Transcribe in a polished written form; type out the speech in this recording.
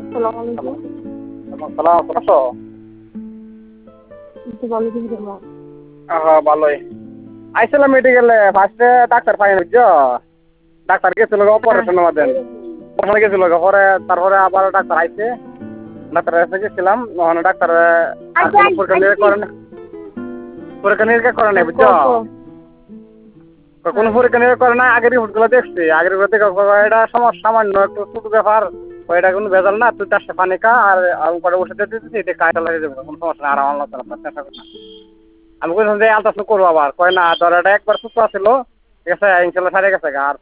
সালাম আলাইকুম। সালাম আছো? একটু ভালো করে বলো। ভালোই। আইছিলাম মেডিকেলে ফার্স্টে ডাক্তার পাই না বুঝছো? ডাক্তার গেছিল হ্যাঁ। অপারেশনের মধ্যে ওখানে গেছিল পরে তারপরে আবার ডাক্তার আইছে ডাক্তার কাছে গেছিলাম ওখানে ডাক্তার আর কোনো পরীক্ষা নিরীক্ষা করে নাই বুঝছো? কোনো হ্যাঁ। পরীক্ষা নিরীক্ষা করে না আগের রিপোর্টগুলো দেখছি আগের রিপোর্ট দেখে এটা সমস্যা সামান্য একটু ছোট ব্যাপার এটা কোনো ভেজাল না তুই 4টা পানি খা আর পরে ওষুধ দিতেছি এটা কাজটা লাগিয়ে দেবো কোনো সমস্যা না আর আমার চেষ্টা করি না আমি বললাম যে আলট্রাসাউন্ড করবো আবার কয় না তোর এটা একবার সুস্থ ছিল ঠিক আছে ইনশাল্লাহ সারে গেছে আর